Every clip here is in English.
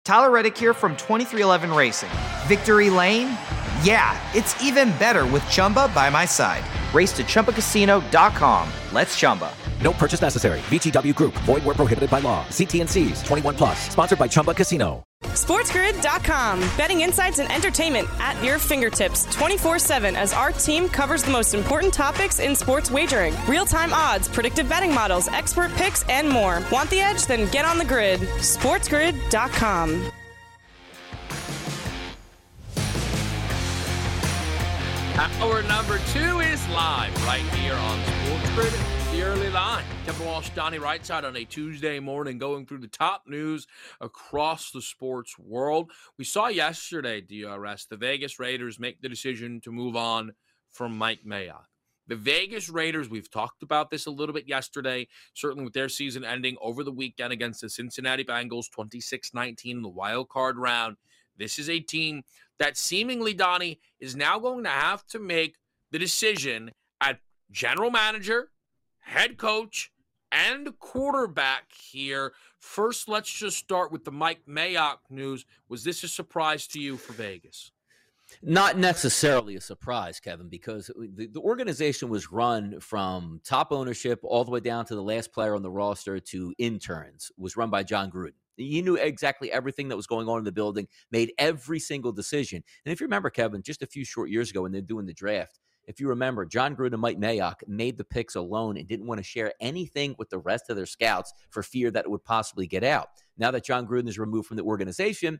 Tyler Reddick here from 2311 Racing. Victory Lane? Yeah, it's even better with Chumba by my side. Race to ChumbaCasino.com. Let's Chumba. No purchase necessary. VGW Group. Void where prohibited by law. See T&Cs. 21 plus. Sponsored by Chumba Casino. SportsGrid.com. Betting insights and entertainment at your fingertips 24/7 as our team covers the most important topics in sports wagering. Real-time odds, predictive betting models, expert picks, and more. Want the edge? Then get on the grid. SportsGrid.com. Hour number 2 is live right here on Sports Grid, the early line. Kevin Walsh, Donnie Rightside on a Tuesday morning going through the top news across the sports world. We saw yesterday, DRS, the Vegas Raiders make the decision to move on from Mike Mayock. The Vegas Raiders, we've talked about this a little bit yesterday, certainly with their season ending over the weekend against the Cincinnati Bengals, 26-19 in the wild card round. This is a team that seemingly, Donnie, is now going to have to make the decision at general manager, head coach, and quarterback here. First, let's just start with the Mike Mayock news. Was this a surprise to you for Vegas? Not necessarily a surprise, Kevin, because the organization was run from top ownership all the way down to the last player on the roster to interns. It was run by John Gruden. He knew exactly everything that was going on in the building, made every single decision. And if you remember, Kevin, just a few short years ago when they're doing the draft, if you remember, John Gruden and Mike Mayock made the picks alone and didn't want to share anything with the rest of their scouts for fear that it would possibly get out. Now that John Gruden is removed from the organization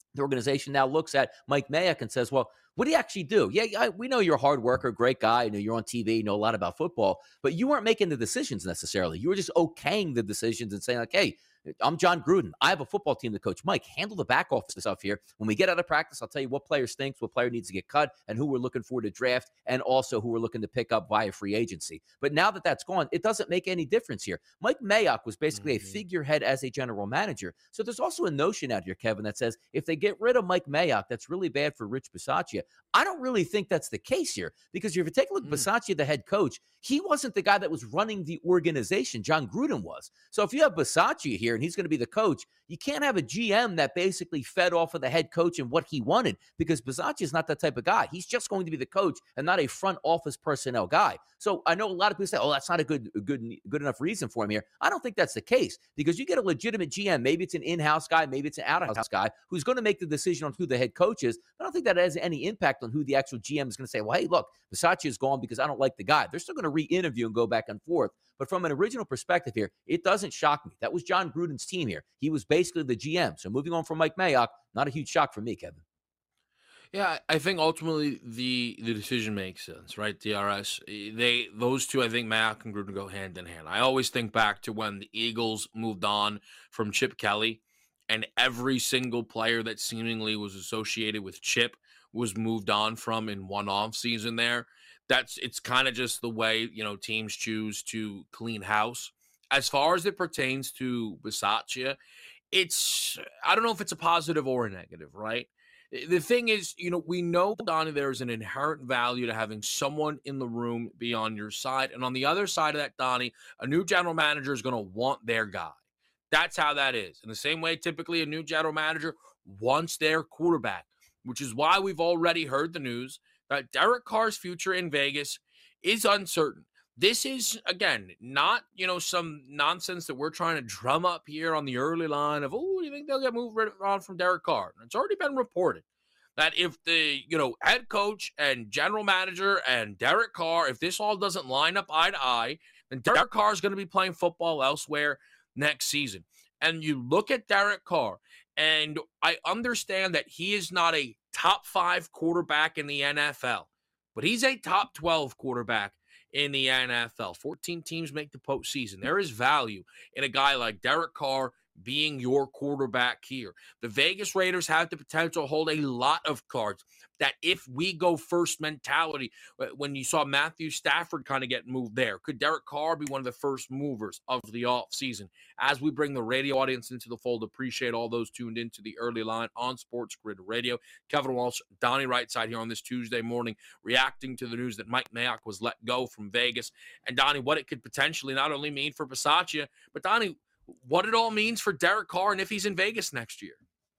now looks at Mike Mayock and says, well, what do you actually do? Yeah, we know you're a hard worker, great guy. You know, you're on TV, you know a lot about football, but you weren't making the decisions necessarily. You were just okaying the decisions and saying like, hey, I'm John Gruden. I have a football team to coach. Mike, handle the back office stuff here. When we get out of practice, I'll tell you what player stinks, what player needs to get cut, and who we're looking for to draft, and also who we're looking to pick up via free agency. But now that that's gone, it doesn't make any difference here. Mike Mayock was basically a figurehead as a general manager. So there's also a notion out here, Kevin, that says if they get rid of Mike Mayock, that's really bad for Rich Bisaccia. I don't really think that's the case here, because if you take a look at Bisaccia, the head coach, he wasn't the guy that was running the organization. John Gruden was. So if you have Bisaccia here and he's going to be the coach, you can't have a GM that basically fed off of the head coach and what he wanted, because Bisaccia is not that type of guy. He's just going to be the coach and not a front office personnel guy. So I know a lot of people say, oh, that's not a good enough reason for him here. I don't think that's the case, because you get a legitimate GM. Maybe it's an in-house guy, maybe it's an out-of-house guy who's going to make the decision on who the head coach is. I don't think that has any impact on who the actual GM is going to say, well, hey, look, Bisaccia is gone because I don't like the guy. They're still going to re-interview and go back and forth. But from an original perspective here, it doesn't shock me. That was John Gruden's team here. He was basically the GM. So moving on from Mike Mayock, not a huge shock for me, Kevin. Yeah, I think ultimately the decision makes sense, right? DRS. Those two, I think Mayock and Gruden go hand in hand. I always think back to when the Eagles moved on from Chip Kelly, and every single player that seemingly was associated with Chip was moved on from in one off season there. It's kind of just the way, teams choose to clean house. As far as it pertains to Bisaccia, I don't know if it's a positive or a negative, right? The thing is, we know, Donnie, there's an inherent value to having someone in the room be on your side. And on the other side of that, Donnie, a new general manager is going to want their guy. That's how that is. In the same way, typically a new general manager wants their quarterback, which is why we've already heard the news that Derek Carr's future in Vegas is uncertain. This is, again, not, some nonsense that we're trying to drum up here on the early line of, oh, do you think they'll get moved on from Derek Carr? It's already been reported that if the, head coach and general manager and Derek Carr, if this all doesn't line up eye to eye, then Derek Carr is going to be playing football elsewhere next season. And you look at Derek Carr, and I understand that he is not a top 5 quarterback in the NFL, but he's a top 12 quarterback in the NFL. 14 teams make the postseason. There is value in a guy like Derek Carr being your quarterback here. The Vegas Raiders have the potential to hold a lot of cards. That if we go first mentality, when you saw Matthew Stafford kind of get moved there, could Derek Carr be one of the first movers of the offseason? As we bring the radio audience into the fold, appreciate all those tuned into the early line on Sports Grid Radio. Kevin Walsh, Donnie Rightside here on this Tuesday morning, reacting to the news that Mike Mayock was let go from Vegas. And Donnie, what it could potentially not only mean for Bisaccia, but Donnie, what it all means for Derek Carr and if he's in Vegas next year.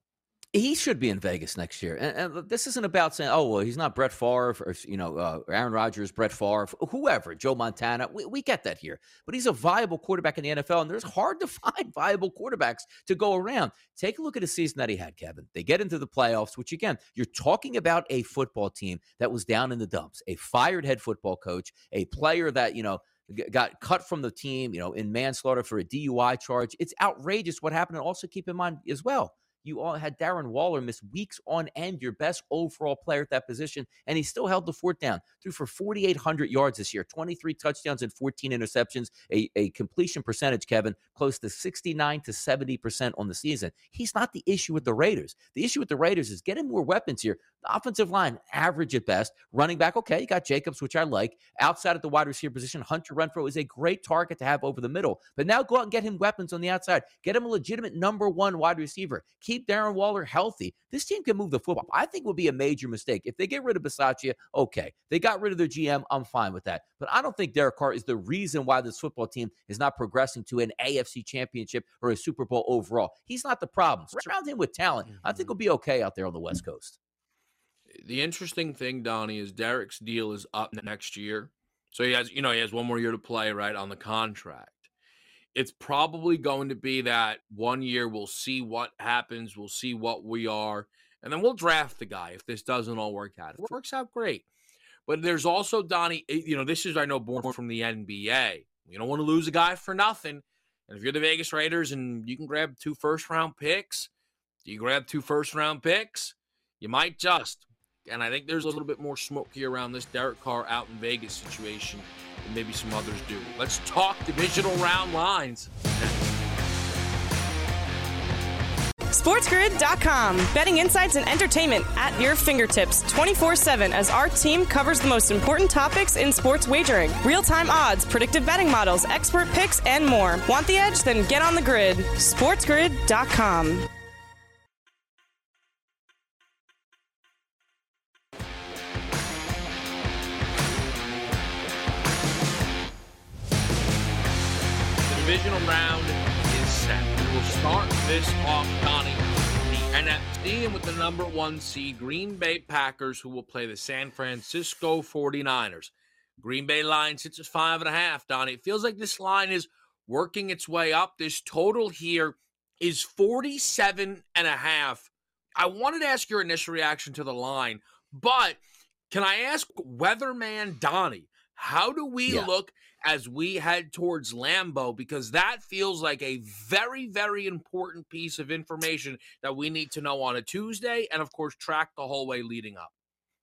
He should be in Vegas next year. And this isn't about saying, oh, well, he's not Brett Favre or Aaron Rodgers, Brett Favre, whoever, Joe Montana. We get that here. But he's a viable quarterback in the NFL, and there's hard to find viable quarterbacks to go around. Take a look at the season that he had, Kevin. They get into the playoffs, which, again, you're talking about a football team that was down in the dumps, a fired head football coach, a player that, got cut from the team, in manslaughter for a DUI charge. It's outrageous what happened. And also keep in mind as well, you all had Darren Waller miss weeks on end, your best overall player at that position, and he still held the fort down. Threw for 4,800 yards this year, 23 touchdowns and 14 interceptions, a completion percentage, Kevin, close to 69 to 70% on the season. He's not the issue with the Raiders. The issue with the Raiders is getting more weapons here. The offensive line, average at best. Running back, okay, you got Jacobs, which I like. Outside at the wide receiver position, Hunter Renfrow is a great target to have over the middle. But now go out and get him weapons on the outside. Get him a legitimate number one wide receiver. Keep Darren Waller healthy. This team can move the football. I think would be a major mistake. If they get rid of Bisaccia, okay. They got rid of their GM, I'm fine with that. But I don't think Derek Carr is the reason why this football team is not progressing to an AFC championship or a Super Bowl overall. He's not the problem. Surround him with talent. I think he'll be okay out there on the West Coast. The interesting thing, Donnie, is Derek's deal is up next year. So he has one more year to play, right, on the contract. It's probably going to be that 1 year we'll see what happens, we'll see what we are, and then we'll draft the guy if this doesn't all work out. If it works out, great. But there's also, Donnie, this is, I know, born from the NBA. You don't want to lose a guy for nothing. And if you're the Vegas Raiders and you can grab 2 first-round picks, do you grab 2 first-round picks? You might just. And I think there's a little bit more smoke here around this Derek Carr out in Vegas situation than maybe some others do. Let's talk divisional round lines. SportsGrid.com. Betting insights and entertainment at your fingertips 24/7 as our team covers the most important topics in sports wagering. Real-time odds, predictive betting models, expert picks, and more. Want the edge? Then get on the grid. SportsGrid.com. Divisional round is set. We will start this off, Donnie, the NFC, and with the number 1 seed, Green Bay Packers, who will play the San Francisco 49ers. Green Bay line sits at 5.5, Donnie. It feels like this line is working its way up. This total here is 47.5. I wanted to ask your initial reaction to the line, but can I ask Weatherman Donnie, how do we look as we head towards Lambeau? Because that feels like a very, very important piece of information that we need to know on a Tuesday and, of course, track the whole way leading up.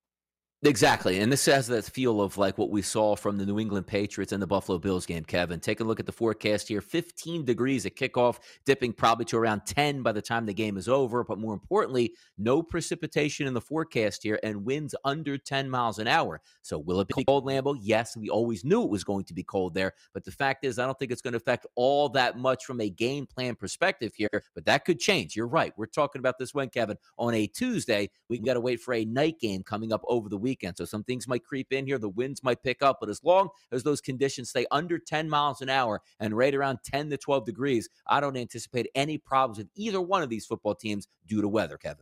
Exactly. And this has that feel of like what we saw from the New England Patriots and the Buffalo Bills game, Kevin. Take a look at the forecast here. 15 degrees at kickoff, dipping probably to around 10 by the time the game is over. But more importantly, no precipitation in the forecast here and winds under 10 miles an hour. So will it be cold, Lambeau? Yes, we always knew it was going to be cold there. But the fact is, I don't think it's going to affect all that much from a game plan perspective here. But that could change. You're right. We're talking about this when, Kevin, on a Tuesday. We got to wait for a night game coming up over the weekend. So some things might creep in here. The winds might pick up, but as long as those conditions stay under 10 miles an hour and right around 10 to 12 degrees, I don't anticipate any problems with either one of these football teams due to weather, Kevin.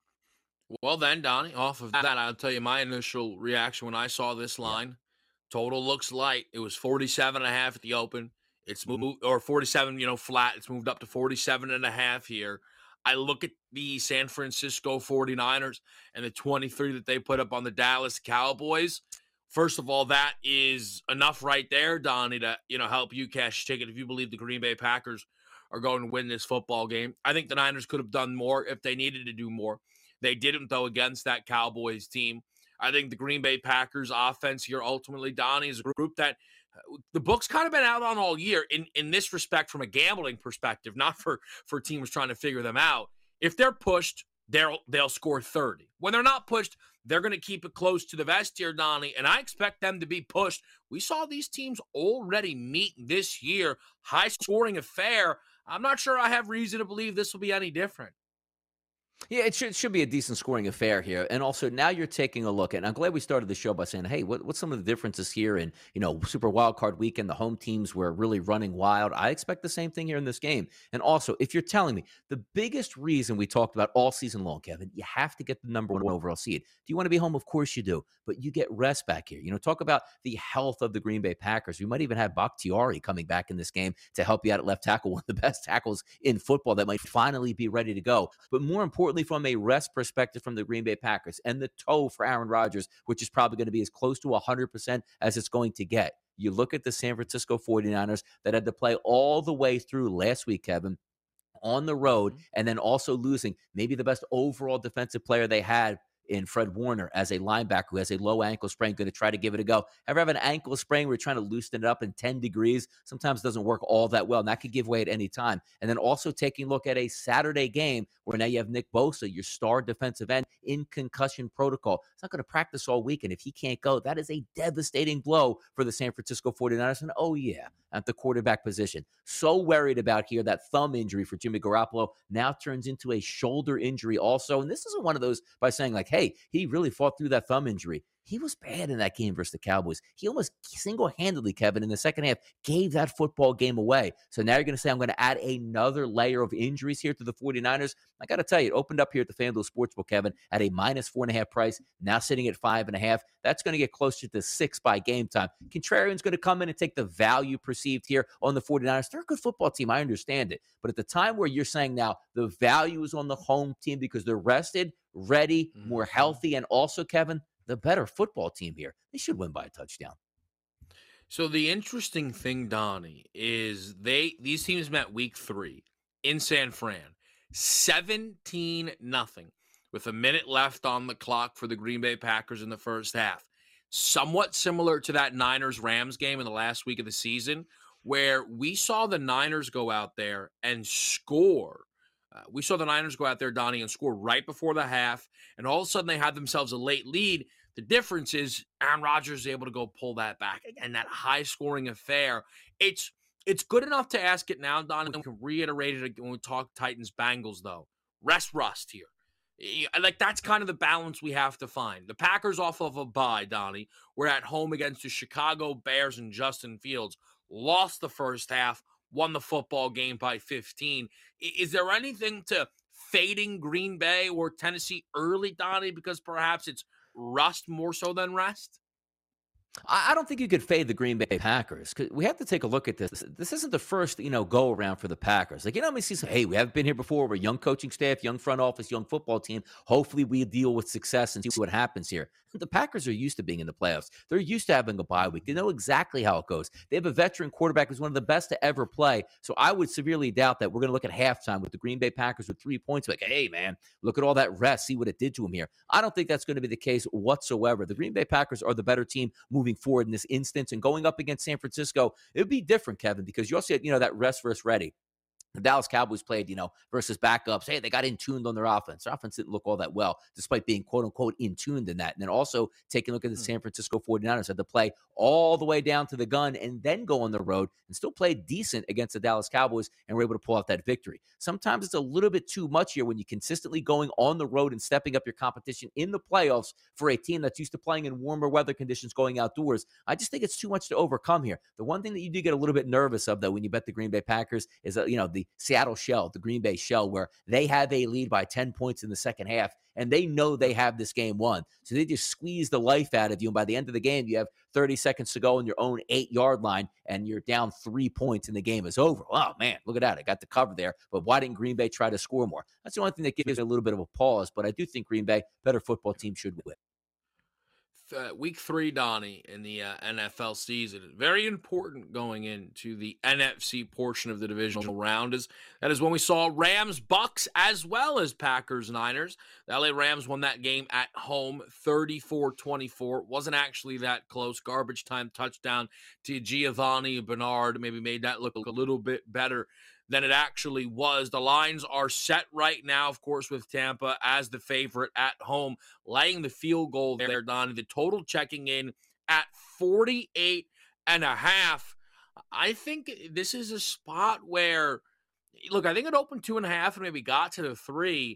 Well then, Donnie, off of that, I'll tell you my initial reaction when I saw this line. Total looks light. It was 47.5 at the open. It's moved, or 47, flat. It's moved up to 47.5 here. I look at the San Francisco 49ers and the 23 that they put up on the Dallas Cowboys. First of all, that is enough right there, Donnie, to help you cash a ticket if you believe the Green Bay Packers are going to win this football game. I think the Niners could have done more if they needed to do more. They didn't, though, against that Cowboys team. I think the Green Bay Packers offense here ultimately, Donnie, is a group that the book's kind of been out on all year in this respect from a gambling perspective, not for teams trying to figure them out. If they're pushed, they'll score 30. When they're not pushed, they're going to keep it close to the vest here, Donnie, and I expect them to be pushed. We saw these teams already meet this year. High-scoring affair. I'm not sure I have reason to believe this will be any different. Yeah, it should be a decent scoring affair here. And also now you're taking a look, and I'm glad we started the show by saying, hey, what's some of the differences here in, Super Wild Card Weekend, the home teams were really running wild. I expect the same thing here in this game. And also, if you're telling me the biggest reason we talked about all season long, Kevin, you have to get the number one overall seed. Do you want to be home? Of course you do. But you get rest back here. Talk about the health of the Green Bay Packers. We might even have Bakhtiari coming back in this game to help you out at left tackle, one of the best tackles in football that might finally be ready to go. But more importantly, from a rest perspective from the Green Bay Packers and the toe for Aaron Rodgers, which is probably going to be as close to 100% as it's going to get. You look at the San Francisco 49ers that had to play all the way through last week, Kevin, on the road, and then also losing maybe the best overall defensive player they had in Fred Warner as a linebacker who has a low ankle sprain, going to try to give it a go. Ever have an ankle sprain where you're trying to loosen it up in 10 degrees? Sometimes it doesn't work all that well, and that could give way at any time. And then also taking a look at a Saturday game where now you have Nick Bosa, your star defensive end, in concussion protocol. He's not going to practice all week, and if he can't go, that is a devastating blow for the San Francisco 49ers. And oh yeah, at the quarterback position. So worried about here that thumb injury for Jimmy Garoppolo now turns into a shoulder injury also. And this isn't one of those by saying like, hey, he really fought through that thumb injury. He was bad in that game versus the Cowboys. He almost single-handedly, Kevin, in the second half, gave that football game away. So now you're going to say, I'm going to add another layer of injuries here to the 49ers. I got to tell you, it opened up here at the FanDuel Sportsbook, Kevin, at a -4.5 price, now sitting at 5.5. That's going to get closer to 6 by game time. Contrarian's going to come in and take the value perceived here on the 49ers. They're a good football team. I understand it. But at the time where you're saying now the value is on the home team because they're rested, ready, more healthy, and also, Kevin, the better football team here. They should win by a touchdown. So the interesting thing, Donnie, is these teams met week 3 in San Fran, 17-0 with a minute left on the clock for the Green Bay Packers in the first half. Somewhat similar to that Niners-Rams game in the last week of the season, where we saw the Niners go out there and score. We saw the Niners go out there, Donnie, and score right before the half, and all of a sudden they had themselves a late lead. The difference is Aaron Rodgers is able to go pull that back. And that high-scoring affair, it's good enough to ask it now, Donnie. We can reiterate it when we talk Titans-Bengals, though. Rust here. Like, that's kind of the balance we have to find. The Packers off of a bye, Donnie. We're at home against the Chicago Bears and Justin Fields. Lost the first half, won the football game by 15. Is there anything to fading Green Bay or Tennessee early, Donnie, because perhaps it's rust more so than rest? I don't think you could fade the Green Bay Packers because we have to take a look at this. This isn't the first, go around for the Packers. Like, we see some, hey, we haven't been here before. We're a young coaching staff, young front office, young football team. Hopefully we deal with success and see what happens here. The Packers are used to being in the playoffs. They're used to having a bye week. They know exactly how it goes. They have a veteran quarterback who's one of the best to ever play. So I would severely doubt that we're going to look at halftime with the Green Bay Packers with 3 points. Like, hey, man, look at all that rest. See what it did to him here. I don't think that's going to be the case whatsoever. The Green Bay Packers are the better team moving forward in this instance. And going up against San Francisco, it would be different, Kevin, because you also had, that rest versus ready. The Dallas Cowboys played, versus backups. Hey, they got in-tuned on their offense. Their offense didn't look all that well, despite being, quote-unquote, in-tuned in that. And then also taking a look at the San Francisco 49ers, had to play all the way down to the gun and then go on the road and still play decent against the Dallas Cowboys and were able to pull out that victory. Sometimes it's a little bit too much here when you're consistently going on the road and stepping up your competition in the playoffs for a team that's used to playing in warmer weather conditions going outdoors. I just think it's too much to overcome here. The one thing that you do get a little bit nervous of, though, when you bet the Green Bay Packers is, the Seattle shell, the Green Bay shell, where they have a lead by 10 points in the second half, and they know they have this game won. So they just squeeze the life out of you, and by the end of the game, you have 30 seconds to go on your own 8-yard line, and you're down 3 points, and the game is over. Oh, man, look at that. I got the cover there, but why didn't Green Bay try to score more? That's the only thing that gives a little bit of a pause, but I do think Green Bay, better football team, should win. Week 3, Donnie, in the NFL season, very important going into the NFC portion of the divisional round. That is when we saw Rams, Bucks, as well as Packers, Niners. The LA Rams won that game at home, 34-24. Wasn't actually that close. Garbage time touchdown to Giovanni Bernard maybe made that look a little bit better than it actually was. The lines are set right now, of course, with Tampa as the favorite at home, laying the field goal there, Donnie. The total checking in at 48.5. I think this is a spot where, look, I think it opened 2.5 and maybe got to the 3.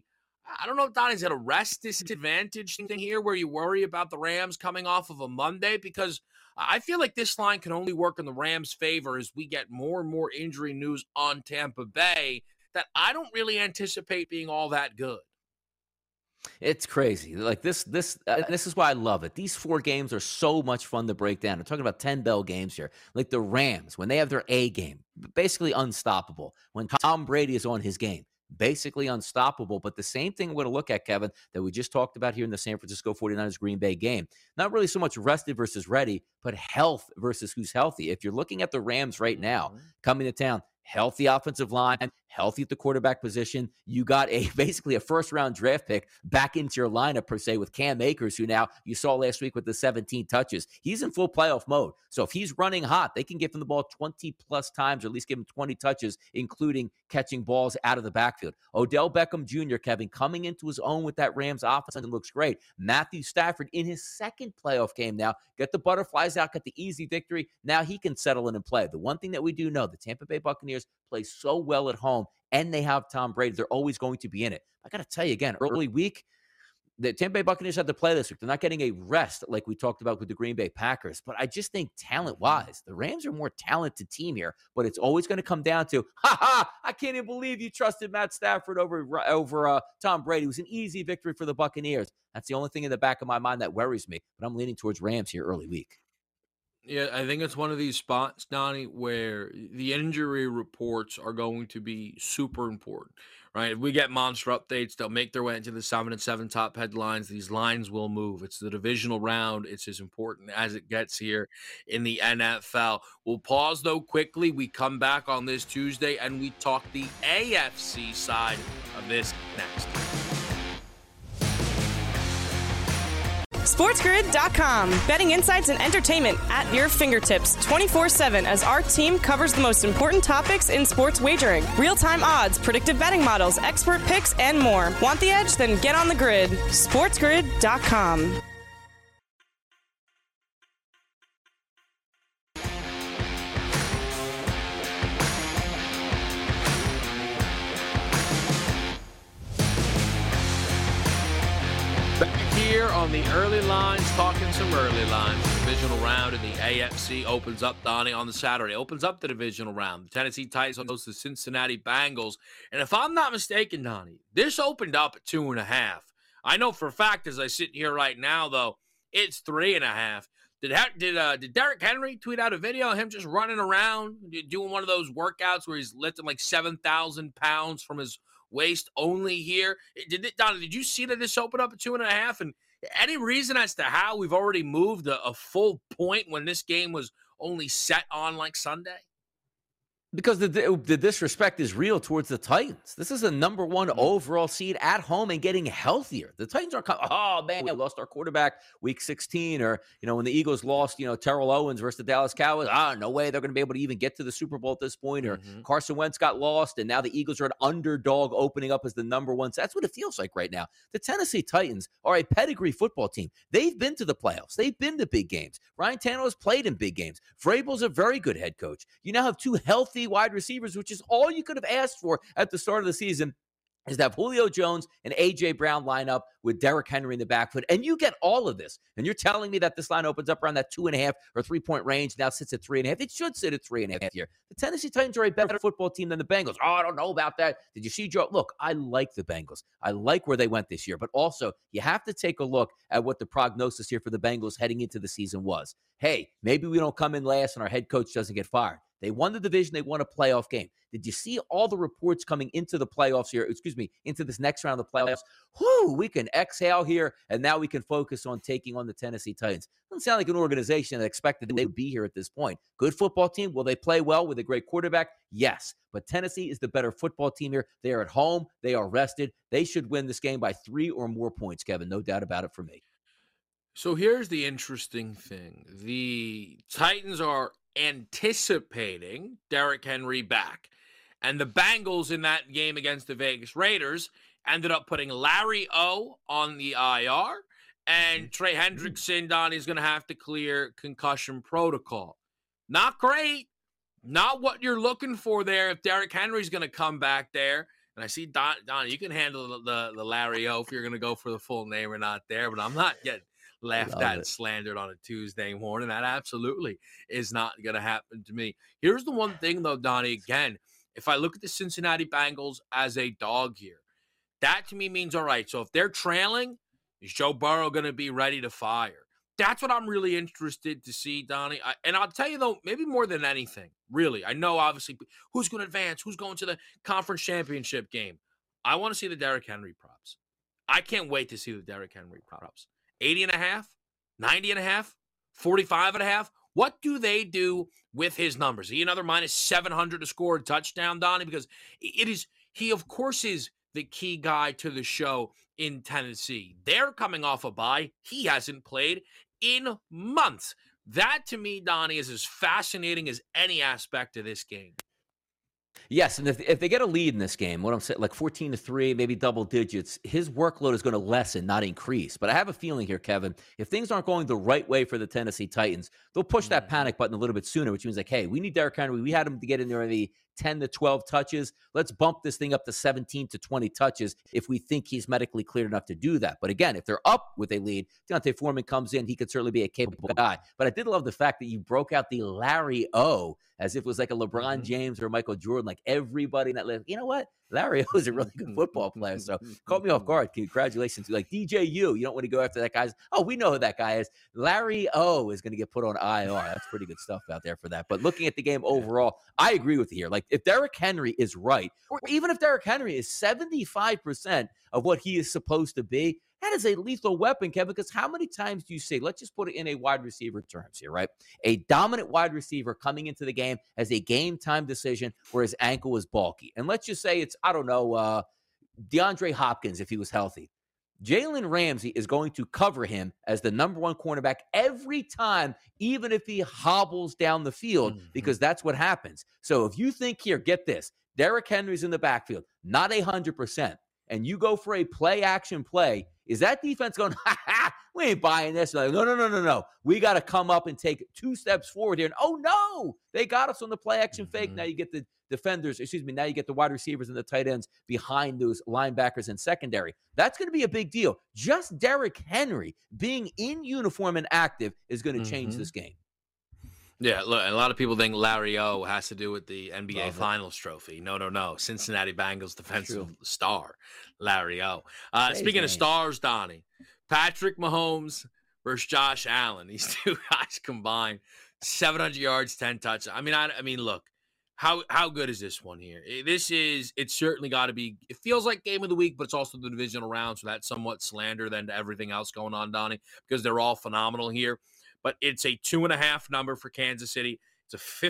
I don't know if Donnie's got a rest disadvantage thing here where you worry about the Rams coming off of a Monday, because I feel like this line can only work in the Rams' favor as we get more and more injury news on Tampa Bay that I don't really anticipate being all that good. It's crazy. Like this is why I love it. These 4 games are so much fun to break down. I'm talking about 10 bell games here. Like the Rams, when they have their A game, basically unstoppable. When Tom Brady is on his game, basically unstoppable. But the same thing we're going to look at, Kevin, that we just talked about here in the San Francisco 49ers Green Bay game. Not really so much rested versus ready, but health versus who's healthy. If you're looking at the Rams right now, coming to town, healthy offensive line, healthy at the quarterback position. You got basically a first-round draft pick back into your lineup, per se, with Cam Akers, who now you saw last week with the 17 touches. He's in full playoff mode. So if he's running hot, they can give him the ball 20-plus times, or at least give him 20 touches, including catching balls out of the backfield. Odell Beckham Jr., Kevin, coming into his own with that Rams offense, and looks great. Matthew Stafford in his second playoff game now. Get the butterflies out, get the easy victory. Now he can settle in and play. The one thing that we do know, the Tampa Bay Buccaneers play so well at home, and they have Tom Brady. They're always going to be in it. I got to tell you again, early week, the Tampa Bay Buccaneers had to play this week. They're not getting a rest like we talked about with the Green Bay Packers. But I just think talent-wise, the Rams are a more talented team here. But it's always going to come down to, I can't even believe you trusted Matt Stafford over Tom Brady. It was an easy victory for the Buccaneers. That's the only thing in the back of my mind that worries me. But I'm leaning towards Rams here early week. Yeah, I think it's one of these spots, Donnie, where the injury reports are going to be super important, right? If we get monster updates, they'll make their way into the 7-7 top headlines. These lines will move. It's the divisional round. It's as important as it gets here in the NFL. We'll pause, though, quickly. We come back on this Tuesday, and we talk the AFC side of this next. SportsGrid.com. Betting insights and entertainment at your fingertips 24/7 as our team covers the most important topics in sports wagering. Real-time odds, predictive betting models, expert picks, and more. Want the edge? Then get on the grid. SportsGrid.com. On the early lines, talking some early lines. The divisional round in the AFC opens up, Donnie, on the Saturday. Opens up the divisional round. The Tennessee Titans host the Cincinnati Bengals. And if I'm not mistaken, Donnie, this opened up at 2.5. I know for a fact, as I sit here right now, though, it's 3.5. Did Derrick Henry tweet out a video of him just running around, doing one of those workouts where he's lifting like 7,000 pounds from his waist only here? Donnie, did you see that this opened up at 2.5? And any reason as to how we've already moved a full point when this game was only set on like Sunday? Because the disrespect is real towards the Titans. This is a number 1 overall seed at home and getting healthier. The Titans are coming, oh, man, we lost our quarterback week 16. Or, when the Eagles lost, Terrell Owens versus the Dallas Cowboys. No way they're going to be able to even get to the Super Bowl at this point. Or Carson Wentz got lost, and now the Eagles are an underdog opening up as the number 1. So that's what it feels like right now. The Tennessee Titans are a pedigree football team. They've been to the playoffs. They've been to big games. Ryan Tannehill has played in big games. Vrabel's a very good head coach. You now have 2 healthy wide receivers, which is all you could have asked for at the start of the season, is that Julio Jones and A.J. Brown line up with Derrick Henry in the backfield, and you get all of this. And you're telling me that this line opens up around that 2.5 or 3-point range, now sits at 3.5. It should sit at 3.5 here. The Tennessee Titans are a better football team than the Bengals. I don't know about that. Did you see Joe? Look, I like the Bengals. I like where they went this year, but also you have to take a look at what the prognosis here for the Bengals heading into the season was. Hey, maybe we don't come in last and our head coach doesn't get fired. They won the division. They won a playoff game. Did you see all the reports coming into the playoffs here? Into this next round of the playoffs. We can exhale here, and now we can focus on taking on the Tennessee Titans. Doesn't sound like an organization that expected they would be here at this point. Good football team. Will they play well with a great quarterback? Yes. But Tennessee is the better football team here. They are at home. They are rested. They should win this game by 3 or more points, Kevin. No doubt about it for me. So here's the interesting thing. The Titans are anticipating Derrick Henry back. And the Bengals in that game against the Vegas Raiders ended up putting Larry O on the IR, and Trey Hendrickson, Donnie's going to have to clear concussion protocol. Not great. Not what you're looking for there if Derrick Henry's going to come back there. And I see Don, you can handle the Larry O if you're going to go for the full name or not there, but I'm not getting laughed at and slandered on a Tuesday morning. That absolutely is not going to happen to me. Here's the one thing, though, Donnie, again, if I look at the Cincinnati Bengals as a dog here, that to me means, all right, so if they're trailing, is Joe Burrow going to be ready to fire? That's what I'm really interested to see, Donnie. And I'll tell you, though, maybe more than anything, really, I know, obviously, who's going to advance, who's going to the conference championship game. I want to see the Derrick Henry props. I can't wait to see the Derrick Henry props. 80.5, 90.5, 45.5. What do they do with his numbers? Is he another minus 700 to score a touchdown, Donnie? Because he, of course, is the key guy to the show in Tennessee. They're coming off a bye. He hasn't played in months. That, to me, Donnie, is as fascinating as any aspect of this game. Yes, and if they get a lead in this game, what I'm saying, like 14-3, maybe double digits, his workload is going to lessen, not increase. But I have a feeling here, Kevin, if things aren't going the right way for the Tennessee Titans, they'll push that panic button a little bit sooner, which means like, hey, we need Derrick Henry. We had him to get in there maybe 10 to 12 touches. Let's bump this thing up to 17 to 20 touches if we think he's medically cleared enough to do that. But again, if they're up with a lead, D'Onta Foreman comes in. He could certainly be a capable guy. But I did love the fact that you broke out the Larry O as if it was like a LeBron James or Michael Jordan, like everybody in that list. You know what? Larry O is a really good football player. So caught me off guard. Congratulations. Like DJU, you don't want to go after that guy's. Oh, we know who that guy is. Larry O is going to get put on IR. That's pretty good stuff out there for that. But looking at the game overall, I agree with you here. Like if Derrick Henry is right, or even if Derrick Henry is 75% of what he is supposed to be, that is a lethal weapon, Kevin, because how many times do you say, let's just put it in a wide receiver terms here, right? A dominant wide receiver coming into the game as a game time decision where his ankle is bulky. And let's just say it's, I don't know, DeAndre Hopkins, if he was healthy. Jalen Ramsey is going to cover him as the number one cornerback every time, even if he hobbles down the field, because that's what happens. So if you think here, get this, Derrick Henry's in the backfield, not 100%, and you go for a play-action play, is that defense going, we ain't buying this? Like, no. We got to come up and take 2 steps forward here. And, oh, no, they got us on the play-action fake. Now you get the now you get the wide receivers and the tight ends behind those linebackers and secondary. That's going to be a big deal. Just Derrick Henry being in uniform and active is going to change this game. Yeah, look, a lot of people think Larry O has to do with the NBA Finals trophy. No. Cincinnati Bengals defensive star, Larry O. Speaking of stars, Donnie, Patrick Mahomes versus Josh Allen. These two guys combined, 700 yards, 10 touchdowns. I mean, look, how good is this one here? It's certainly got to be, it feels like game of the week, but it's also the divisional round, so that's somewhat slander than to everything else going on, Donnie, because they're all phenomenal here. But it's a 2.5 number for Kansas City. It's a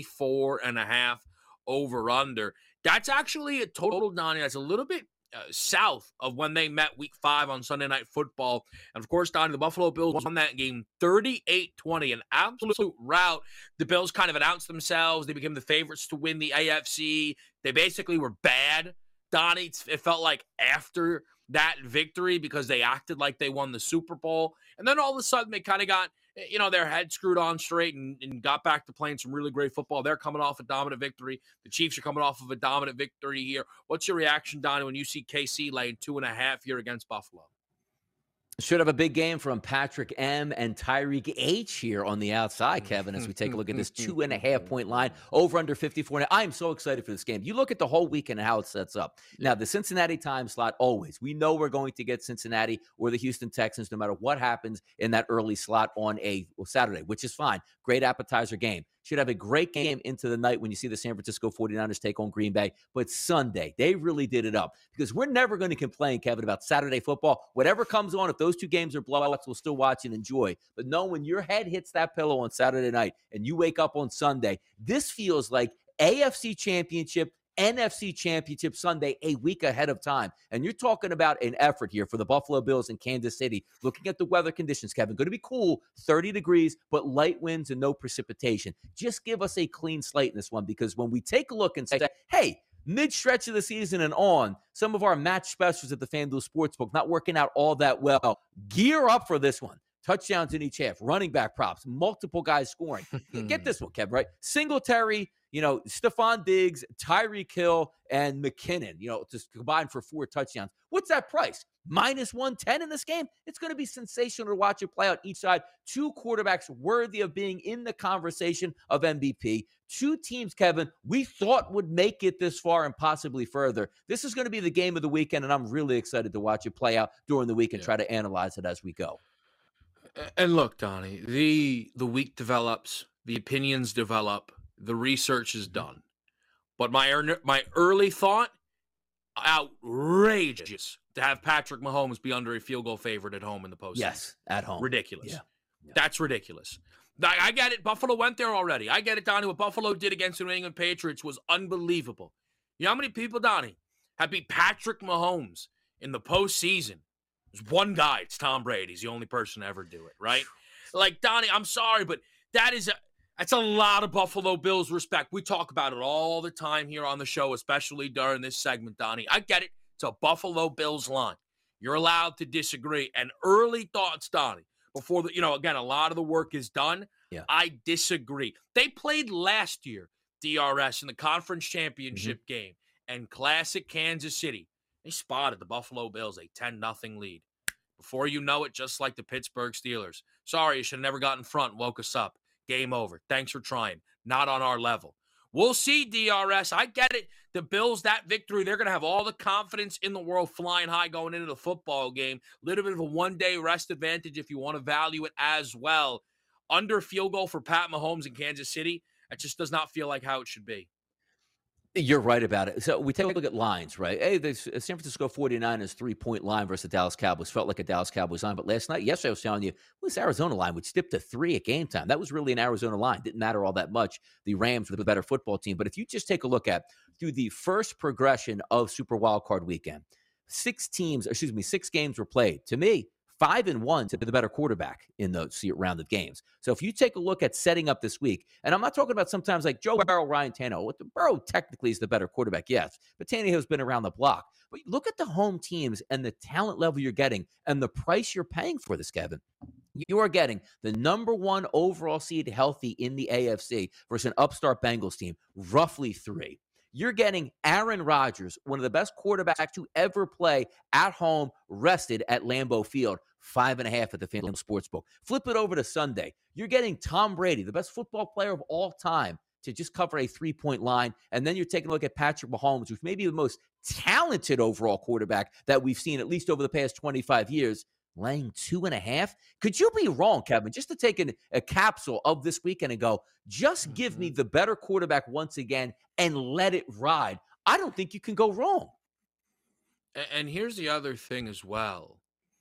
54.5 over-under. That's actually a total, Donnie, that's a little bit south of when they met Week 5 on Sunday Night Football. And, of course, Donnie, the Buffalo Bills won that game 38-20, an absolute rout. The Bills kind of announced themselves. They became the favorites to win the AFC. They basically were bad, Donnie. It felt like after that victory because they acted like they won the Super Bowl. And then all of a sudden they kind of got, their head screwed on straight and got back to playing some really great football. They're coming off a dominant victory. The Chiefs are coming off of a dominant victory here. What's your reaction, Donnie, when you see KC laying 2.5 here against Buffalo? Should have a big game from Patrick M. and Tyreek H. here on the outside, Kevin, as we take a look at this 2.5-point line over under 54. Now, I'm so excited for this game. You look at the whole weekend and how it sets up. Now, the Cincinnati time slot, always. We know we're going to get Cincinnati or the Houston Texans no matter what happens in that early slot on a Saturday, which is fine. Great appetizer game. Should have a great game into the night when you see the San Francisco 49ers take on Green Bay. But Sunday, they really did it up because we're never going to complain, Kevin, about Saturday football. Whatever comes on, if those two games are blowouts, we'll still watch and enjoy. But no, when your head hits that pillow on Saturday night and you wake up on Sunday, this feels like AFC Championship, NFC Championship Sunday a week ahead of time. And you're talking about an effort here for the Buffalo Bills in Kansas City. Looking at the weather conditions, Kevin, going to be cool, 30 degrees, but light winds and no precipitation. Just give us a clean slate in this one because when we take a look and say, hey, mid-stretch of the season and on, some of our match specials at the FanDuel Sportsbook not working out all that well. Gear up for this one. touchdowns in each half, running back props, multiple guys scoring. Get this one, Kev, right? Singletary, Stephon Diggs, Tyreek Hill, and McKinnon, just combined for 4 touchdowns. What's that price? -110 in this game? It's going to be sensational to watch it play out each side. 2 quarterbacks worthy of being in the conversation of MVP. 2 teams, Kevin, we thought would make it this far and possibly further. This is going to be the game of the weekend, and I'm really excited to watch it play out during the week and try to analyze it as we go. And look, Donnie, the week develops, the opinions develop, the research is done. But my early thought, outrageous to have Patrick Mahomes be under a field goal favorite at home in the postseason. Yes, at home. Ridiculous. Yeah. That's ridiculous. I get it. Buffalo went there already. I get it, Donnie. What Buffalo did against the New England Patriots was unbelievable. You know how many people, Donnie, have beat Patrick Mahomes in the postseason? There's one guy. It's Tom Brady. He's the only person to ever do it, right? Like, Donnie, I'm sorry, but that's a lot of Buffalo Bills respect. We talk about it all the time here on the show, especially during this segment, Donnie. I get it. It's a Buffalo Bills line. You're allowed to disagree. And early thoughts, Donnie, before again, a lot of the work is done. Yeah. I disagree. They played last year, DRS, in the conference championship game, and classic Kansas City. They spotted the Buffalo Bills a 10-0 lead. Before you know it, just like the Pittsburgh Steelers. Sorry, you should have never got in front and woke us up. Game over. Thanks for trying. Not on our level. We'll see, DRS. I get it. The Bills, that victory, they're going to have all the confidence in the world flying high going into the football game. A little bit of a one-day rest advantage if you want to value it as well. Under field goal for Pat Mahomes in Kansas City, that just does not feel like how it should be. You're right about it. So we take a look at lines, right? Hey, the San Francisco 49ers 3-point line versus the Dallas Cowboys felt like a Dallas Cowboys line. But yesterday I was telling you, this Arizona line would step to 3 at game time. That was really an Arizona line. Didn't matter all that much. The Rams were the better football team. But if you just take a look at through the first progression of Super Wildcard Weekend, 6 games were played. To me, 5-1 to the better quarterback in those round of games. So if you take a look at setting up this week, and I'm not talking about sometimes like Joe Burrow, Ryan Tannehill. Burrow technically is the better quarterback, yes, but Tannehill's been around the block. But look at the home teams and the talent level you're getting and the price you're paying for this, Kevin. You are getting the number 1 overall seed healthy in the AFC versus an upstart Bengals team, roughly 3. You're getting Aaron Rodgers, one of the best quarterbacks to ever play at home, rested at Lambeau Field, 5.5 at the FanDuel Sportsbook. Flip it over to Sunday. You're getting Tom Brady, the best football player of all time, to just cover a 3-point line. And then you're taking a look at Patrick Mahomes, who's maybe the most talented overall quarterback that we've seen, at least over the past 25 years, laying 2.5. Could you be wrong, Kevin, just to take a capsule of this weekend and go, just give me the better quarterback once again and let it ride? I don't think you can go wrong. And here's the other thing as well.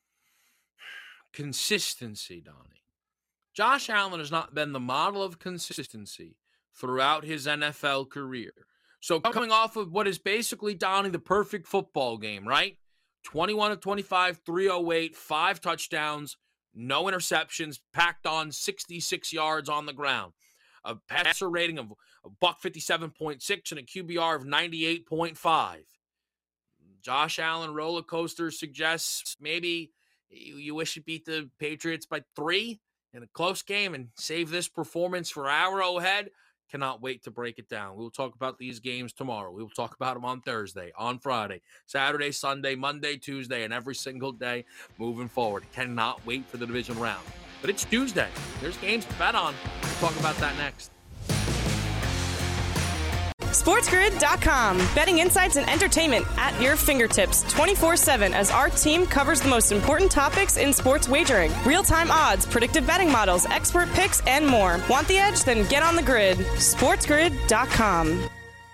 Consistency, Donnie. Josh Allen has not been the model of consistency throughout his NFL career. So coming off of what is basically, Donnie, the perfect football game, right? 21 of 25, 308, 5 touchdowns, no interceptions, packed on 66 yards on the ground. A passer rating of $157.6 and a QBR of 98.5. Josh Allen roller coaster suggests maybe you wish you beat the Patriots by 3 in a close game and save this performance for Arrowhead. Cannot wait to break it down. We'll talk about these games tomorrow. We will talk about them on Thursday, on Friday, Saturday, Sunday, Monday, Tuesday, and every single day moving forward. Cannot wait for the division round. But it's Tuesday. There's games to bet on. We'll talk about that next. SportsGrid.com. Betting insights and entertainment at your fingertips 24/7 as our team covers the most important topics in sports wagering. Real-time odds, predictive betting models, expert picks, and more. Want the edge? Then get on the grid. SportsGrid.com.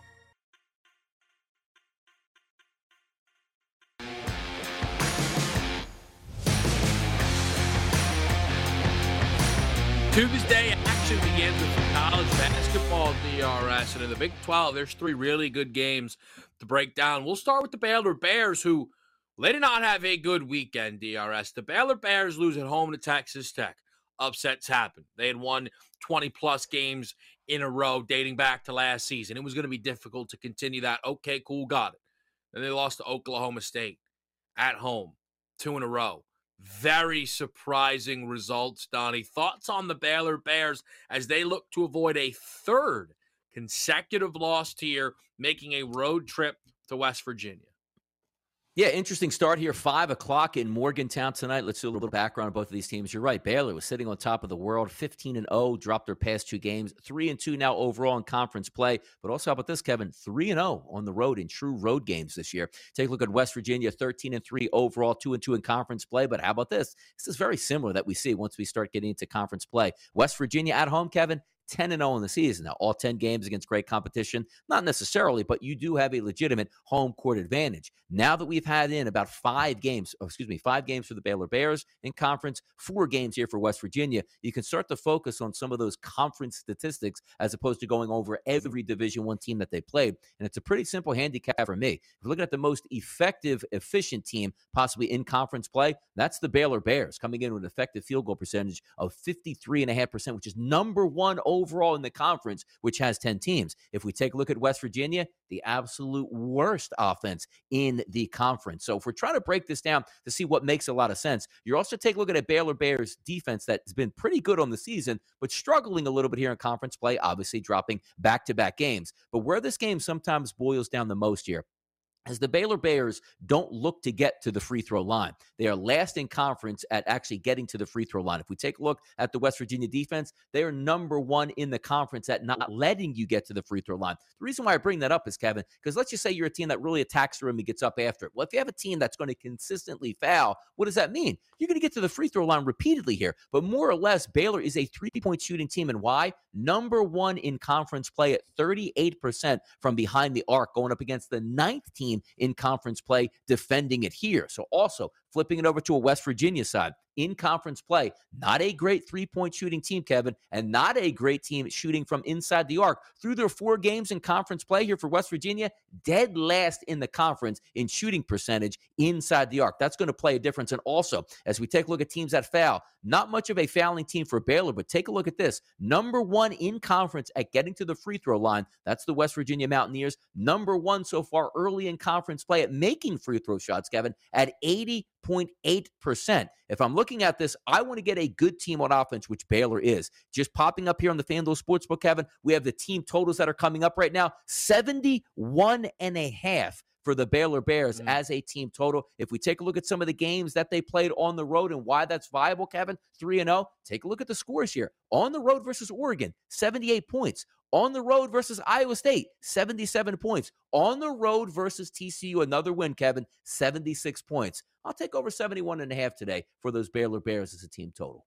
Tuesday action begins with college basketball, DRS, and in the Big 12, there's 3 really good games to break down. We'll start with the Baylor Bears, who they did not have a good weekend, DRS. The Baylor Bears lose at home to Texas Tech. Upsets happen. They had won 20-plus games in a row dating back to last season. It was going to be difficult to continue that. Okay, cool, got it. Then they lost to Oklahoma State at home, 2 in a row. Very surprising results, Donnie. Thoughts on the Baylor Bears as they look to avoid a third consecutive loss here, making a road trip to West Virginia? Yeah, interesting start here. 5 o'clock in Morgantown tonight. Let's do a little bit of background on both of these teams. You're right. Baylor was sitting on top of the world, 15-0, dropped their past 2 games, 3-2 now overall in conference play. But also, how about this, Kevin? 3-0 on the road in true road games this year. Take a look at West Virginia, 13-3 overall, 2-2 in conference play. But how about this? This is very similar that we see once we start getting into conference play. West Virginia at home, Kevin, 10-0 in the season. Now, all 10 games against great competition, not necessarily, but you do have a legitimate home court advantage. Now that we've had in about 5 games for the Baylor Bears in conference, 4 games here for West Virginia, you can start to focus on some of those conference statistics as opposed to going over every Division I team that they played. And it's a pretty simple handicap for me. If we're looking at the most effective, efficient team possibly in conference play, that's the Baylor Bears, coming in with an effective field goal percentage of 53.5%, which is number 1 overall in the conference, which has 10 teams. If we take a look at West Virginia, the absolute worst offense in the conference. So if we're trying to break this down to see what makes a lot of sense, you're also take a look at a Baylor Bears defense that's been pretty good on the season, but struggling a little bit here in conference play, obviously dropping back-to-back games. But where this game sometimes boils down the most here, as the Baylor Bears don't look to get to the free throw line. They are last in conference at actually getting to the free throw line. If we take a look at the West Virginia defense, they are number 1 in the conference at not letting you get to the free throw line. The reason why I bring that up is, Kevin, because let's just say you're a team that really attacks the rim and gets up after it. Well, if you have a team that's going to consistently foul, what does that mean? You're going to get to the free throw line repeatedly here. But more or less, Baylor is a 3-point shooting team. And why? Number 1 in conference play at 38% from behind the arc, going up against the 9th team in conference play defending it here. So also flipping it over to a West Virginia side. In conference play, not a great 3-point shooting team, Kevin, and not a great team shooting from inside the arc. Through their 4 games in conference play here for West Virginia, dead last in the conference in shooting percentage inside the arc. That's going to play a difference. And also, as we take a look at teams that foul, not much of a fouling team for Baylor, but take a look at this. Number 1 in conference at getting to the free throw line, that's the West Virginia Mountaineers. Number 1 so far early in conference play at making free throw shots, Kevin, at 80.8%. If I'm looking at this, I want to get a good team on offense, which Baylor is. Just popping up here on the FanDuel Sportsbook, Kevin, we have the team totals that are coming up right now, 71.5 for the Baylor Bears as a team total. If we take a look at some of the games that they played on the road and why that's viable, Kevin, 3-0, take a look at the scores here. On the road versus Oregon, 78 points. On the road versus Iowa State, 77 points. On the road versus TCU, another win, Kevin, 76 points. I'll take over 71.5 today for those Baylor Bears as a team total.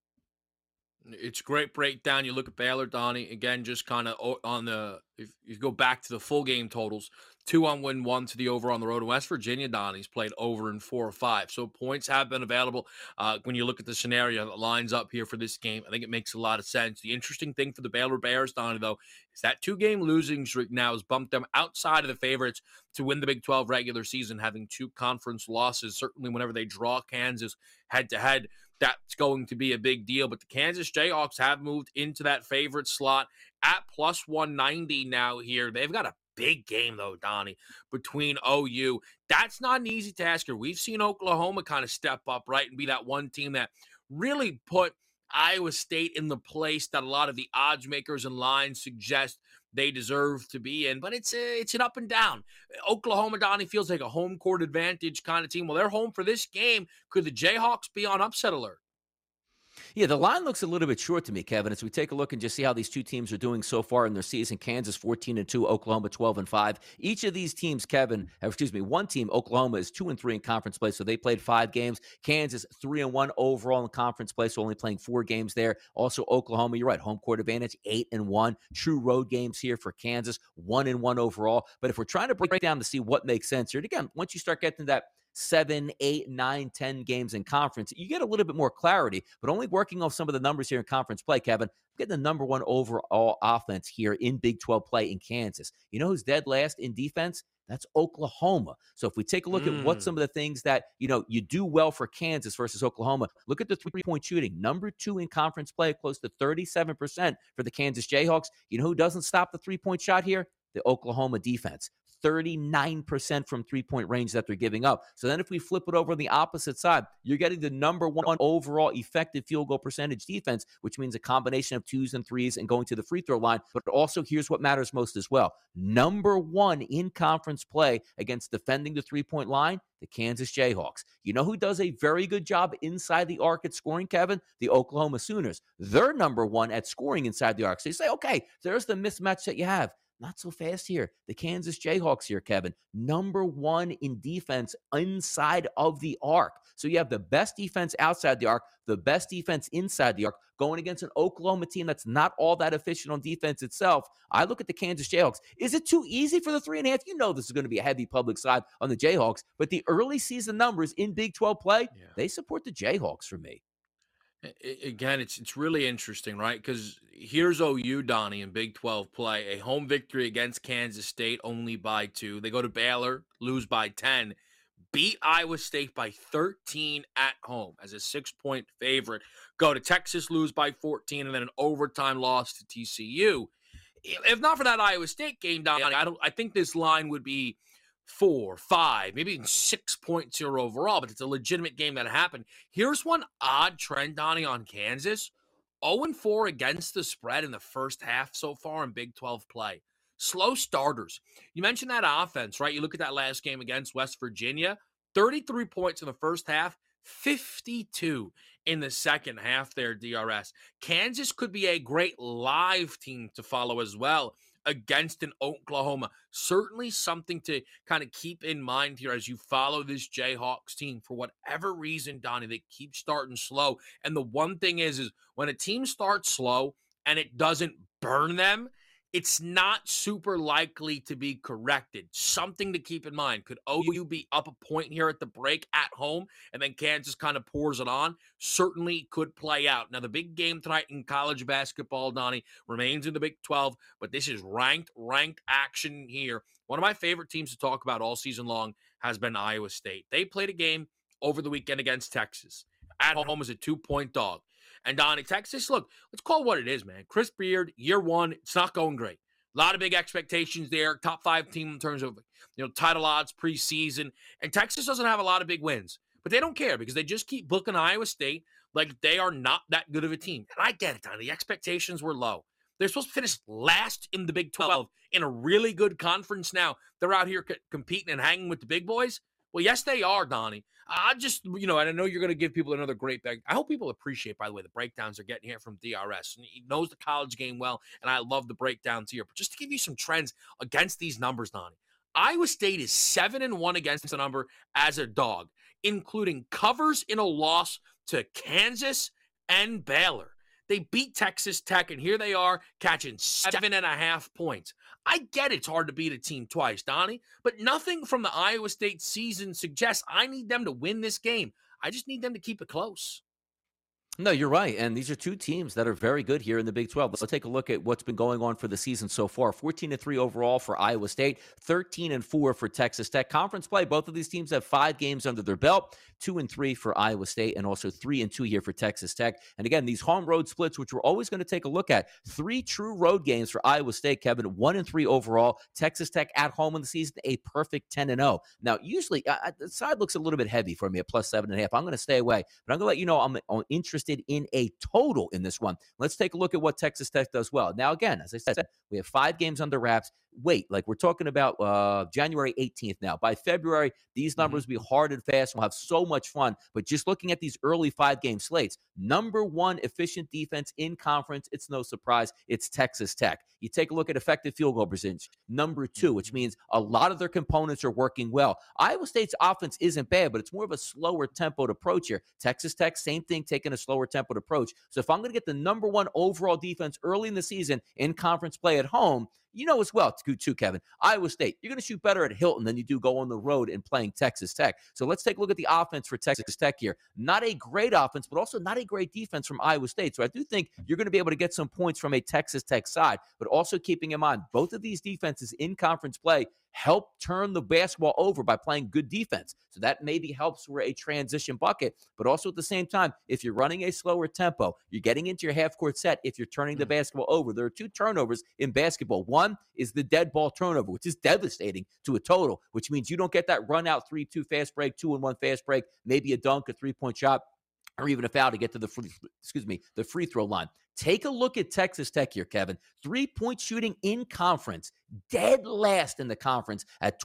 It's a great breakdown. You look at Baylor, Donnie, again, just kind of on the, if you go back to the full game totals, 2 on win, 1 to the over on the road. West Virginia, Donnie's played over in 4 or 5. So points have been available. When you look at the scenario that lines up here for this game, I think it makes a lot of sense. The interesting thing for the Baylor Bears, Donnie, though, is that 2-game losing streak now has bumped them outside of the favorites to win the Big 12 regular season, having 2 conference losses. Certainly whenever they draw Kansas head-to-head, that's going to be a big deal. But the Kansas Jayhawks have moved into that favorite slot at plus 190 now here. They've got a big game, though, Donnie, between OU. That's not an easy task here. We've seen Oklahoma kind of step up, right, and be that one team that really put Iowa State in the place that a lot of the odds makers and lines suggest they deserve to be in. But it's an up and down. Oklahoma, Donnie, feels like a home court advantage kind of team. Well, they're home for this game. Could the Jayhawks be on upset alert? Yeah, the line looks a little bit short to me, Kevin, as we take a look and just see how these 2 teams are doing so far in their season. Kansas 14-2, Oklahoma 12-5. Each of these teams, one team, Oklahoma, is 2-3 in conference play, so they played 5 games. Kansas 3-1 overall in conference play, so only playing 4 games there. Also, Oklahoma, you're right, home court advantage, 8-1. True road games here for Kansas, 1-1 overall. But if we're trying to break down to see what makes sense here, and again, once you start getting that 7, 8, 9, 10 games in conference, you get a little bit more clarity, but only working off some of the numbers here in conference play, Kevin, getting the number 1 overall offense here in Big 12 play in Kansas. You know who's dead last in defense? That's Oklahoma. So if we take a look at what some of the things that, you do well for Kansas versus Oklahoma, look at the 3-point shooting. Number 2 in conference play, close to 37% for the Kansas Jayhawks. You know who doesn't stop the 3-point shot here? The Oklahoma defense. 39% from three-point range that they're giving up. So then if we flip it over on the opposite side, you're getting the number one overall effective field goal percentage defense, which means a combination of 2s and 3s and going to the free throw line. But also, here's what matters most as well. Number one in conference play against defending the three-point line, the Kansas Jayhawks. You know who does a very good job inside the arc at scoring, Kevin? The Oklahoma Sooners. They're number one at scoring inside the arc. So you say, okay, there's the mismatch that you have. Not so fast here. The Kansas Jayhawks here, Kevin. Number one in defense inside of the arc. So you have the best defense outside the arc, the best defense inside the arc, going against an Oklahoma team that's not all that efficient on defense itself. I look at the Kansas Jayhawks. Is it too easy for the 3.5? You know this is going to be a heavy public side on the Jayhawks, but the early season numbers in Big 12 play, they support the Jayhawks for me. Again, it's really interesting, right? Because here's OU, Donnie, in Big 12 play. A home victory against Kansas State, only by 2. They go to Baylor, lose by 10. Beat Iowa State by 13 at home as a 6-point favorite. Go to Texas, lose by 14, and then an overtime loss to TCU. If not for that Iowa State game, Donnie, I think this line would be 4, 5, maybe even 6 points here overall, but it's a legitimate game that happened. Here's one odd trend, Donnie, on Kansas. 0-4 against the spread in the first half so far in Big 12 play. Slow starters. You mentioned that offense, right? You look at that last game against West Virginia, 33 points in the first half, 52 in the second half there, DRS. Kansas could be a great live team to follow as well against an Oklahoma. Certainly something to kind of keep in mind here as you follow this Jayhawks team. For whatever reason, Donnie, they keep starting slow. And the one thing is when a team starts slow and it doesn't burn them, it's not super likely to be corrected. Something to keep in mind. Could OU be up a point here at the break at home and then Kansas kind of pours it on? Certainly could play out. Now, the big game tonight in college basketball, Donnie, remains in the Big 12, but this is ranked action here. One of my favorite teams to talk about all season long has been Iowa State. They played a game over the weekend against Texas. At home as a 2-point dog. And Donnie, Texas, look, let's call it what it is, man. Chris Beard, year one, it's not going great. A lot of big expectations there. Top 5 team in terms of, title odds preseason. And Texas doesn't have a lot of big wins. But they don't care because they just keep booking Iowa State like they are not that good of a team. And I get it, Donnie. The expectations were low. They're supposed to finish last in the Big 12 in a really good conference now. They're out here competing and hanging with the big boys. Well, yes, they are, Donnie. I just, and I know you're going to give people another great bag. I hope people appreciate, by the way, the breakdowns they're getting here from DRS. And he knows the college game well, and I love the breakdowns here. But just to give you some trends against these numbers, Donnie, Iowa State is 7-1 against the number as a dog, including covers in a loss to Kansas and Baylor. They beat Texas Tech, and here they are catching 7.5 points. I get it's hard to beat a team twice, Donnie, but nothing from the Iowa State season suggests I need them to win this game. I just need them to keep it close. No, you're right. And these are two teams that are very good here in the Big 12. Let's take a look at what's been going on for the season so far. 14-3 overall for Iowa State, 13-4 for Texas Tech. Conference play, both of these teams have 5 games under their belt, 2-3 for Iowa State, and also 3-2 here for Texas Tech. And again, these home road splits, which we're always going to take a look at. 3 true road games for Iowa State, Kevin, 1-3 overall. Texas Tech at home in the season, a perfect 10-0. Now, usually, the side looks a little bit heavy for me at plus 7.5. I'm going to stay away, but I'm going to let you know I'm interested in a total in this one. Let's take a look at what Texas Tech does well. Now, again, as I said, we have 5 games under wraps. Wait, like we're talking about January 18th now. By February, these numbers will be hard and fast. We'll have so much fun. But just looking at these early 5-game slates, number 1 efficient defense in conference, it's no surprise, it's Texas Tech. You take a look at effective field goal percentage, number 2, which means a lot of their components are working well. Iowa State's offense isn't bad, but it's more of a slower tempoed approach here. Texas Tech, same thing, taking a slower tempoed approach. So if I'm going to get the number 1 overall defense early in the season in conference play at home, you know as well, too, Kevin, Iowa State, you're going to shoot better at Hilton than you do go on the road and playing Texas Tech. So let's take a look at the offense for Texas Tech here. Not a great offense, but also not a great defense from Iowa State. So I do think you're going to be able to get some points from a Texas Tech side, but also keeping in mind both of these defenses in conference play help turn the basketball over by playing good defense. So that maybe helps for a transition bucket. But also at the same time, if you're running a slower tempo, you're getting into your half-court set. If you're turning the basketball over, there are 2 turnovers in basketball. One is the dead ball turnover, which is devastating to a total, which means you don't get that run-out 3-2 fast break, 2-and-1 fast break, maybe a dunk, a three-point shot, or even a foul to get to the free throw line. Take a look at Texas Tech here, Kevin. 3-point shooting in conference, dead last in the conference at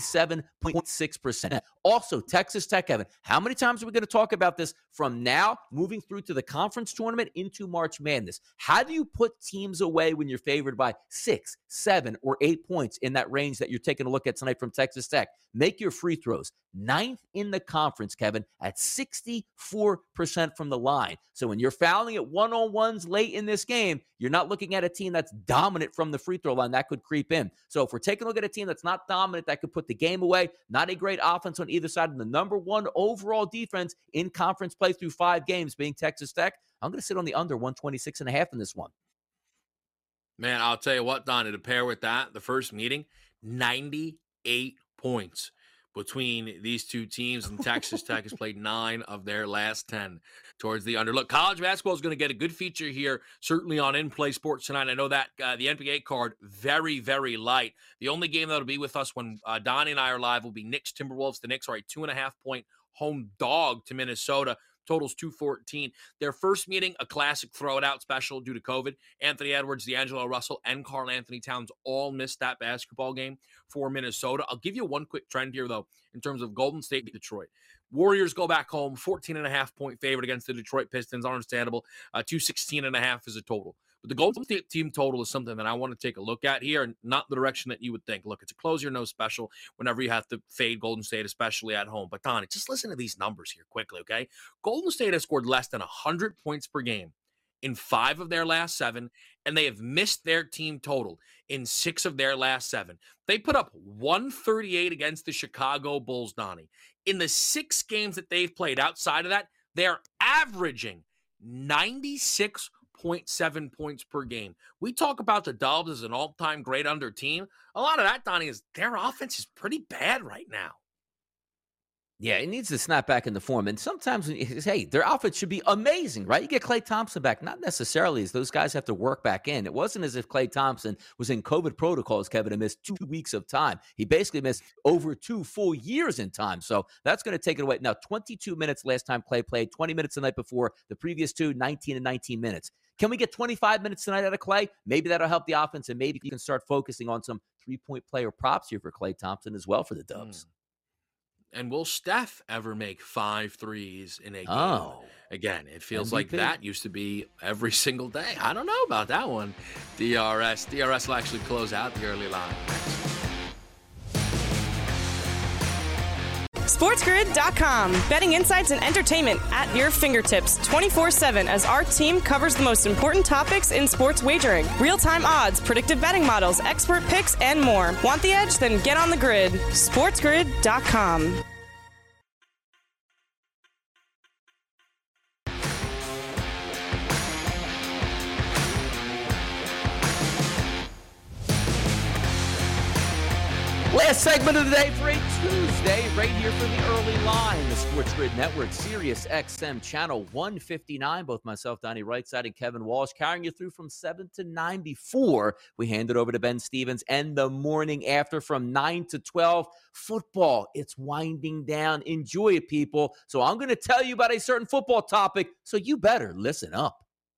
27.6%. Also, Texas Tech, Kevin, how many times are we going to talk about this from now moving through to the conference tournament into March Madness? How do you put teams away when you're favored by 6, 7, or 8 points in that range that you're taking a look at tonight from Texas Tech? Make your free throws. 9th in the conference, Kevin, at 64% from the line. So when you're fouling at one-on-ones late in this game, you're not looking at a team that's dominant from the free throw line. That could creep in. So if we're taking a look at a team that's not dominant, that could put the game away, not a great offense on either side, and the number 1 overall defense in conference play through 5 games being Texas Tech, I'm going to sit on the under 126.5 in this one. Man, I'll tell you what, Donnie, to pair with that, the first meeting, 98 points between these two teams, and Texas Tech has played 9 of their last 10 towards the under. Look, college basketball is going to get a good feature here, certainly on In-Play Sports tonight. I know that the NBA card, very, very light. The only game that will be with us when Donnie and I are live will be Knicks Timberwolves. The Knicks are a 2.5-point home dog to Minnesota. Totals 214. Their first meeting, a classic throw-it-out special due to COVID. Anthony Edwards, D'Angelo Russell, and Karl Anthony Towns all missed that basketball game for Minnesota. I'll give you one quick trend here, though, in terms of Golden State and Detroit. Warriors go back home, 14.5-point favorite against the Detroit Pistons. Understandable. 216.5 is a total. But the Golden State team total is something that I want to take a look at here, and not the direction that you would think. Look, it's a close your nose special whenever you have to fade Golden State, especially at home. But, Donnie, just listen to these numbers here quickly, okay? Golden State has scored less than 100 points per game in 5 of their last 7, and they have missed their team total in 6 of their last 7. They put up 138 against the Chicago Bulls, Donnie. In the 6 games that they've played outside of that, they're averaging 96.7 points per game. We talk about the Dubs as an all-time great under team. A lot of that, Donnie, is their offense is pretty bad right now. Yeah, it needs to snap back into form. And sometimes, hey, their outfit should be amazing, right? You get Klay Thompson back. Not necessarily as those guys have to work back in. It wasn't as if Klay Thompson was in COVID protocols, Kevin, and missed 2 weeks of time. He basically missed over 2 full years in time. So that's going to take it away. Now, 22 minutes last time Klay played, 20 minutes the night before. The previous 2, 19 and 19 minutes. Can we get 25 minutes tonight out of Klay? Maybe that'll help the offense, and maybe you can start focusing on some three-point player props here for Klay Thompson as well for the Dubs. And will Steph ever make 5 threes in a game? Oh, again, it feels MVP. like that used to be every single day. I don't know about that one. DRS will actually close out the early line. SportsGrid.com. Betting insights and entertainment at your fingertips 24/7 as our team covers the most important topics in sports wagering. Real-time odds, predictive betting models, expert picks, and more. Want the edge? Then get on the grid. SportsGrid.com. Last segment of the day for a Tuesday, right here for the early line, the Sports Grid Network, Sirius XM Channel 159. Both myself, Donnie Rightside, and Kevin Walsh carrying you through from 7 to 9 before we hand it over to Ben Stevens, and the morning after from 9 to 12. Football, it's winding down. Enjoy it, people. So I'm going to tell you about a certain football topic, so you better listen up.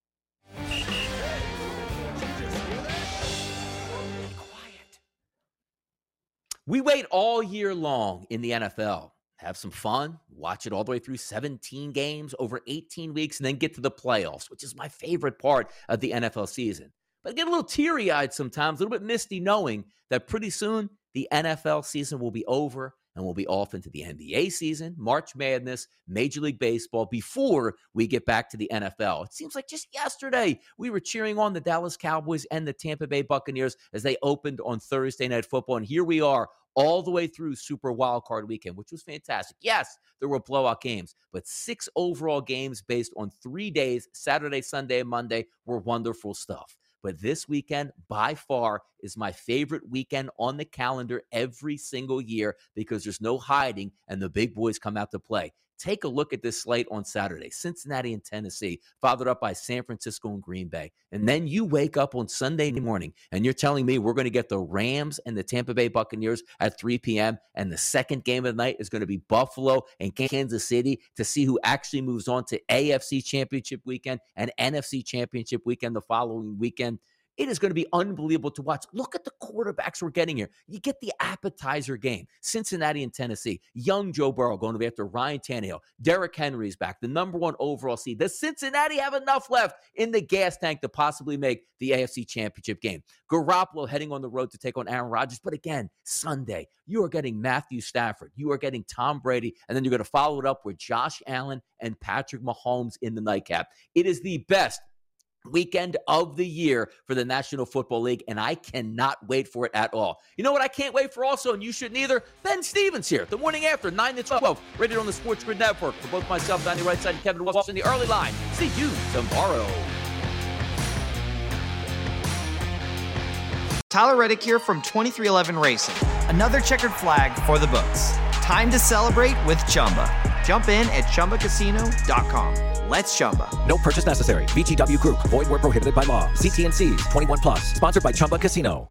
We wait all year long in the NFL. Have some fun, watch it all the way through 17 games over 18 weeks, and then get to the playoffs, which is my favorite part of the NFL season. But I get a little teary-eyed sometimes, a little bit misty, knowing that pretty soon the NFL season will be over and we'll be off into the NBA season, March Madness, Major League Baseball, before we get back to the NFL. It seems like just yesterday we were cheering on the Dallas Cowboys and the Tampa Bay Buccaneers as they opened on Thursday Night Football, and here we are all the way through Super Wildcard Weekend, which was fantastic. Yes, there were blowout games, but 6 overall games based on 3 days, Saturday, Sunday, and Monday, were wonderful stuff. But this weekend, by far, is my favorite weekend on the calendar every single year because there's no hiding and the big boys come out to play. Take a look at this slate on Saturday. Cincinnati and Tennessee, followed up by San Francisco and Green Bay. And then you wake up on Sunday morning and you're telling me we're going to get the Rams and the Tampa Bay Buccaneers at 3 p.m. And the second game of the night is going to be Buffalo and Kansas City to see who actually moves on to AFC Championship weekend and NFC Championship weekend the following weekend. It is going to be unbelievable to watch. Look at the quarterbacks we're getting here. You get the appetizer game. Cincinnati and Tennessee. Young Joe Burrow going to be after Ryan Tannehill. Derrick Henry's back, the number 1 overall seed. Does Cincinnati have enough left in the gas tank to possibly make the AFC Championship game? Garoppolo heading on the road to take on Aaron Rodgers. But again, Sunday, you are getting Matthew Stafford. You are getting Tom Brady. And then you're going to follow it up with Josh Allen and Patrick Mahomes in the nightcap. It is the best weekend of the year for the National Football League, and I cannot wait for it at all. You know what I can't wait for also, and you shouldn't either? Ben Stevens here, the morning after, 9 to 12, rated on the Sports Grid Network. For both myself, Donnie Rightside, and Kevin Walsh in the early line. See you tomorrow. Tyler Reddick here from 2311 Racing. Another checkered flag for the books. Time to celebrate with Chumba. Jump in at ChumbaCasino.com. Let's Chumba. No purchase necessary. VGW Group. Void where prohibited by law. See T&Cs. 21+. Sponsored by Chumba Casino.